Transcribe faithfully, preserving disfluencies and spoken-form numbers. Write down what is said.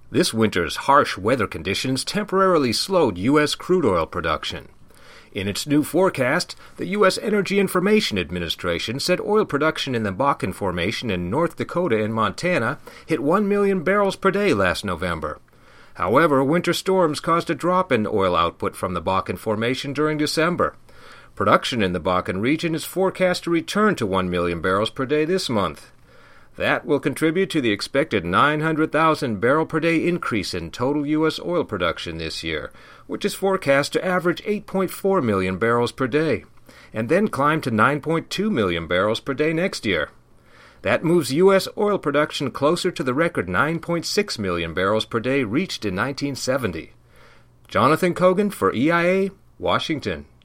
This winter's harsh weather conditions temporarily slowed U S crude oil production. In its new forecast, the U S Energy Information Administration said oil production in the Bakken Formation in North Dakota and Montana hit one million barrels per day last November. However, winter storms caused a drop in oil output from the Bakken Formation during December. Production in the Bakken region is forecast to return to one million barrels per day this month. That will contribute to the expected nine hundred thousand barrel per day increase in total U S oil production this year, which is forecast to average eight point four million barrels per day, and then climb to nine point two million barrels per day next year. That moves U S oil production closer to the record nine point six million barrels per day reached in nineteen seventy. Jonathan Cogan for E I A, Washington.